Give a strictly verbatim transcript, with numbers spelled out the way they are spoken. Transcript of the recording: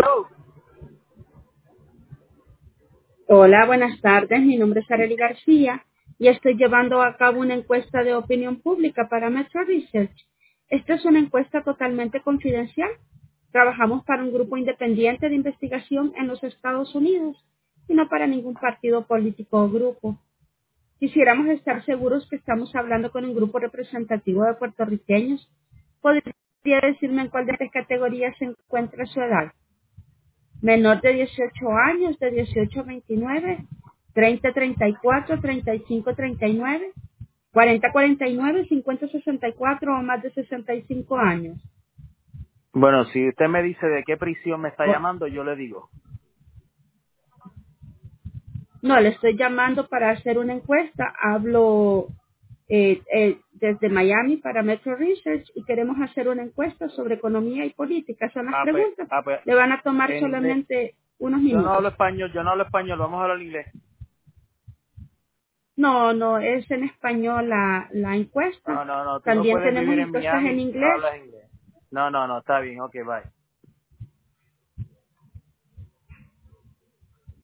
Hello. Hola, buenas tardes. Mi nombre es Arely García y estoy llevando a cabo una encuesta de opinión pública para Metro Research. Esta es una encuesta totalmente confidencial. Trabajamos para un grupo independiente de investigación en los Estados Unidos y no para ningún partido político o grupo. Quisiéramos estar seguros que estamos hablando con un grupo representativo de puertorriqueños. ¿Podría decirme en cuál de estas categorías se encuentra su edad? Menor de dieciocho años, de dieciocho a veintinueve, treinta a treinta y cuatro, treinta y cinco a treinta y nueve, cuarenta a cuarenta y nueve, cincuenta a sesenta y cuatro o más de sesenta y cinco años. Bueno, si usted me dice de qué prisión me está O- llamando, yo le digo. no, le estoy llamando para hacer una encuesta. Hablo eh, eh, desde Miami para Metro Research y queremos hacer una encuesta sobre economía y política. Son las Ah, pues, preguntas. ah, pues, Le van a tomar en inglés. solamente unos Yo no hablo minutos. español, yo no hablo español, vamos a hablar inglés. No, no, es en español la, la encuesta. No, no, no, tú no También puedes tenemos vivir en encuestas en Miami si no inglés. hablas inglés. No, no, no, está bien, ok, bye.